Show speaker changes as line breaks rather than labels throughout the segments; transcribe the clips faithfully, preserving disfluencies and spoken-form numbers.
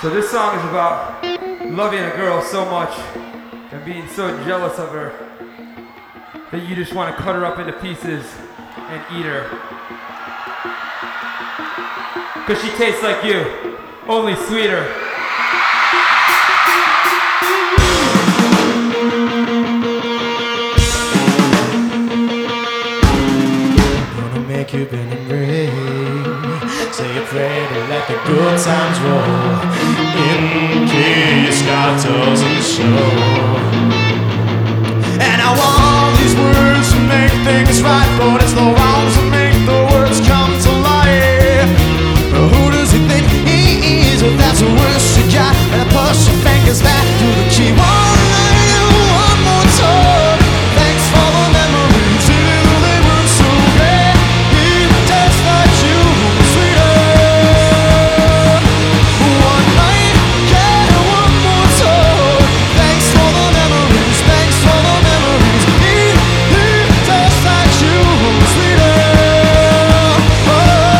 So this song is about loving a girl so much and being so jealous of her that you just want to cut her up into pieces and eat her. Cause she tastes like you, only sweeter.
Gonna make you bend and break. Say a prayer to let the good times roll. In case God doesn't show. And I want these words to make things right, but it's the wrongs that make the words come to life. But who does he think he is? If that's the worst you got, and I push your fingers back through the key. One night and one more time. Thanks for the memories, even though they weren't so bad. It tastes like you, sweeter. One night, yeah, one more time. Thanks for the memories, thanks for the memories. It, it tastes like you, sweeter. Oh.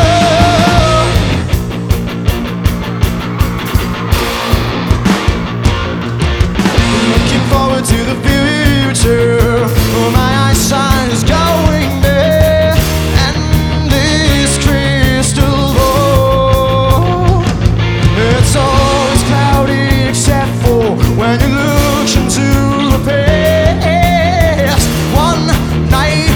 Looking forward to the future. My eyesight is going there, and this crystal ball, it's always cloudy except for when you look into the past. One night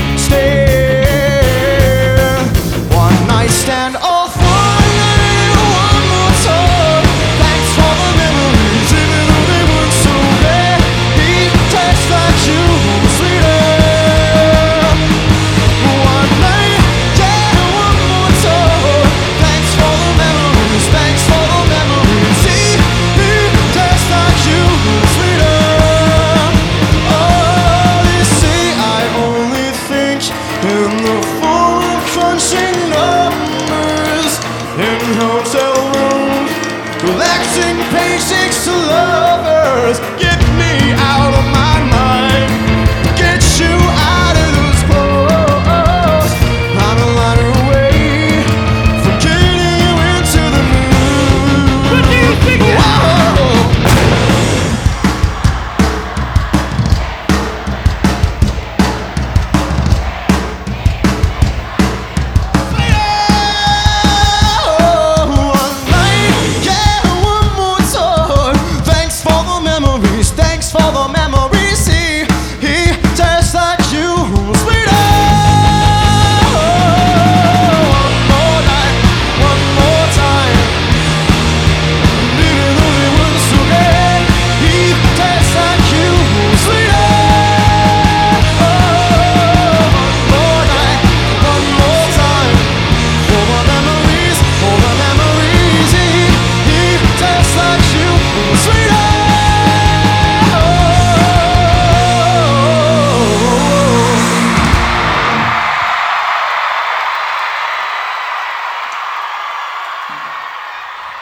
stand, one night stand. Oh, one night, one more time. Thanks for the memories, even though they weren't so bad. It tastes like you, sweeter. One night, yeah, one more time. Thanks for the memories, thanks for the memories. See, it tastes like you, sweeter. Oh, they say I only think in the form of crunching numbers in hotel rooms, collecting paychecks to lovers. Get me out of my